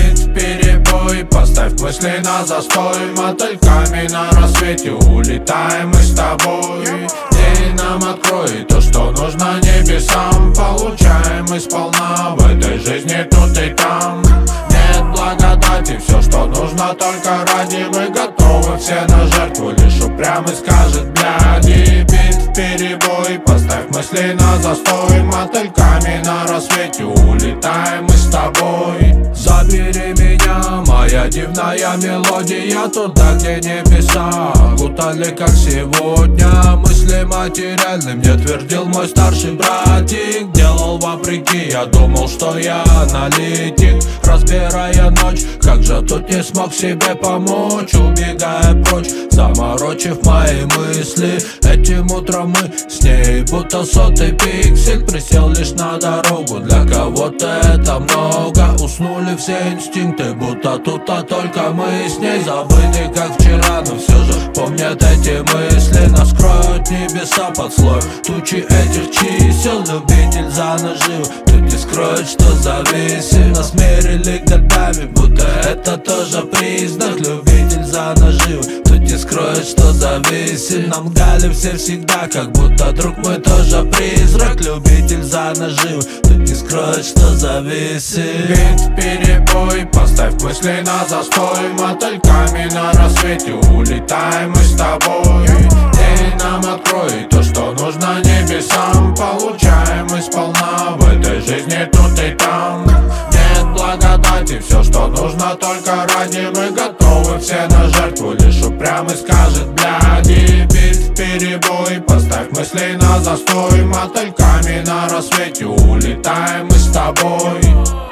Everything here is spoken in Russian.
Бит вперебой, поставь мысли на застой. Мотыльками на рассвете улетаем мы с тобой. День нам откроет то, что нужно небесам. Получаем мы сполна в этой жизни тут и там. Нет благодати, все, что нужно, только ради. Мы готовы все на жертву, лишь упрямый скажет бляди. Бит вперебой, поставь мысли на застой. Мотыльками на рассвете улетаем мы с тобой. Забери меня, моя дивная мелодия, туда, где небеса окутали, как сегодня. Мысли материальны, мне твердил мой старший братик. Делал вопреки, я думал, что я аналитик. Разбирая ночь, как же тут не смог себе помочь. Убегая прочь, заморочив мои мысли. Этим утром мы с ней будто сотый пиксель. Присел лишь на дорогу, для кого-то это много. Уснули все инстинкты, будто тут, а только мы с ней. Забыты, как вчера, но все же помнят эти мысли. Нас кроют небеса под слой тучи этих чисел. Любитель за наживу, тут не скроет, что зависим. Нас мерили годами, будто это тоже признак. Любитель за наживу, тут не скроет, что зависим. Нам лгали все всегда, как будто друг мой тоже призрак. Любитель за наживу, тут не скроет, что зависим. Бит вперебой, поставь мысли на застой. Мотыльками на рассвете улетаем мы с тобой. День нам откроет то, что нужно небесам. Получаем мы сполна в этой жизни тут и там. Нет благодати, все, что нужно, только ради. Мы готовы все на жертву, лишь упрямый скажет бляди. Бит вперебой, поставь мысли на застой. Мотыльками на рассвете улетаем мы с тобой.